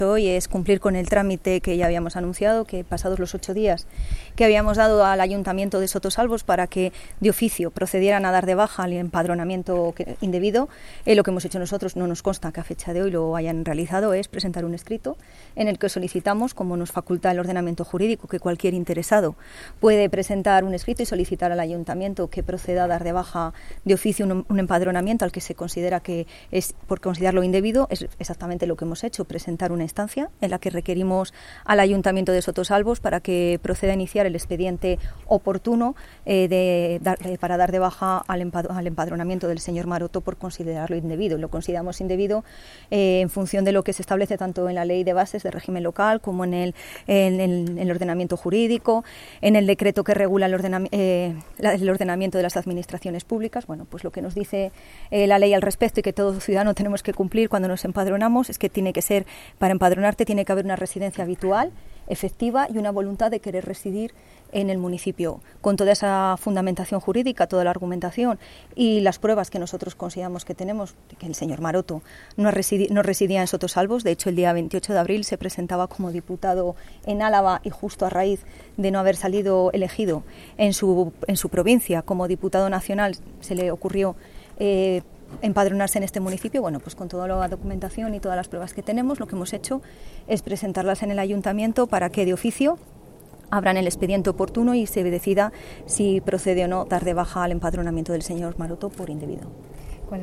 Hoy es cumplir con el trámite que ya habíamos anunciado, que pasados los 8 días que habíamos dado al Ayuntamiento de Sotosalvos para que de oficio procedieran a dar de baja al empadronamiento indebido. Lo que hemos hecho nosotros, no nos consta que a fecha de hoy lo hayan realizado, es presentar un escrito en el que solicitamos, como nos faculta el ordenamiento jurídico, que cualquier interesado puede presentar un escrito y solicitar al Ayuntamiento que proceda a dar de baja de oficio un empadronamiento al que se considera que es, por considerarlo indebido. Es exactamente lo que hemos hecho, presentar una instancia en la que requerimos al Ayuntamiento de Sotosalvos para que proceda a iniciar el expediente oportuno para dar de baja al empadronamiento del señor Maroto por considerarlo indebido. Lo consideramos indebido en función de lo que se establece tanto en la Ley de Bases de Régimen Local como en el ordenamiento jurídico, en el decreto que regula el ordenamiento de las administraciones públicas. Bueno, pues lo que nos dice la ley al respecto y que todo ciudadano tenemos que cumplir cuando nos empadronamos es que tiene que ser, para empadronarte tiene que haber una residencia habitual, efectiva y una voluntad de querer residir en el municipio. Con toda esa fundamentación jurídica, toda la argumentación y las pruebas que nosotros consideramos que tenemos, que el señor Maroto no residía en Sotosalvos. De hecho, el día 28 de abril se presentaba como diputado en Álava y justo a raíz de no haber salido elegido en su provincia como diputado nacional se le ocurrió empadronarse en este municipio. Bueno, pues con toda la documentación y todas las pruebas que tenemos, lo que hemos hecho es presentarlas en el Ayuntamiento para que de oficio abran el expediente oportuno y se decida si procede o no dar de baja al empadronamiento del señor Maroto por indebido.